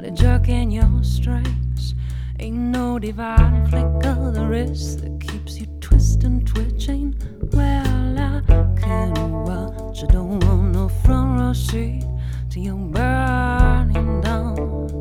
body jerking your strings. Ain't no divine flick of the wrist that keeps you twisting, twitching. Well, I can watch. I don't want no front row seat till you're burning down.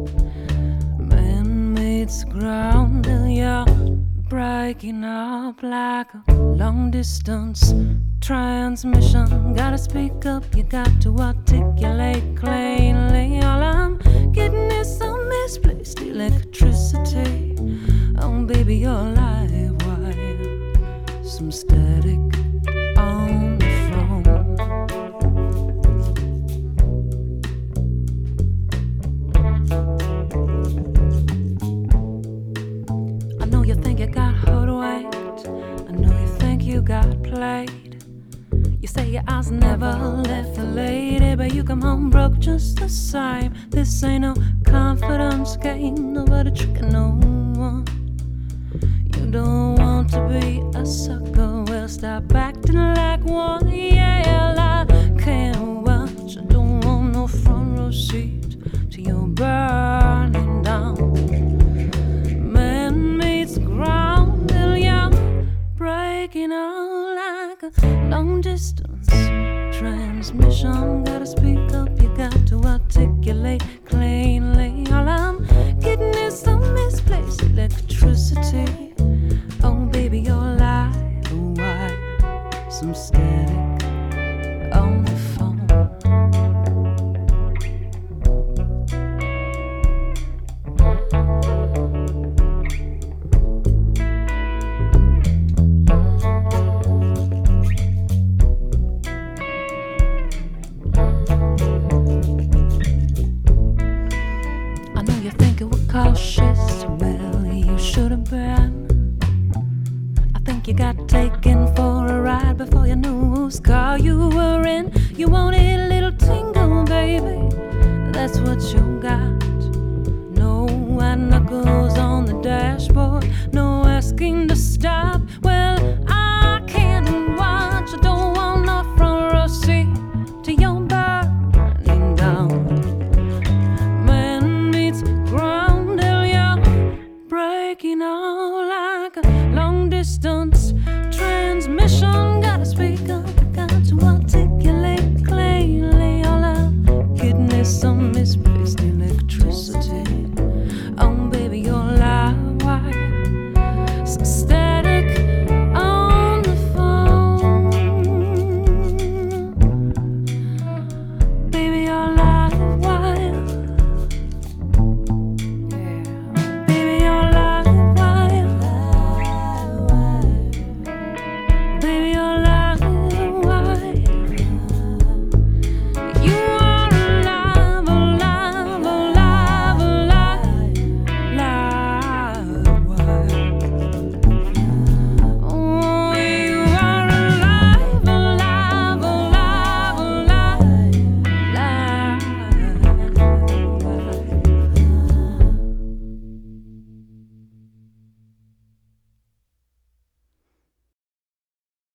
Man meets ground till you're breaking up like a long distance transmission. Gotta speak up, you got to articulate cleanly. All I'm getting is some misplaced electricity. Oh baby, you're live wire, some static on the phone. I know you think you got hoodwinked, I know you think you got played. You say your eyes never left the lady, but you come home broke just the same. This ain't no confidence game, nobody tricking no one. You don't want to be a sucker, well stop acting like one. Yeah, I can't watch, I don't want no front row seat till you're burning down. Man meets ground till you're breaking out like a long distance transmission. Gotta speak up, you got to articulate cleanly. All I'm getting is some misplaced electricity. Oh baby, you're live wire, some static on the phone. Cautious, well, you should have been. I think you got taken for a ride before you knew whose car you were in. You wanted a little tingle, baby, that's what you got. No white knuckles on the dashboard, no asking to stop. Well, I can't watch, I don't want no front row seat till you're burning down.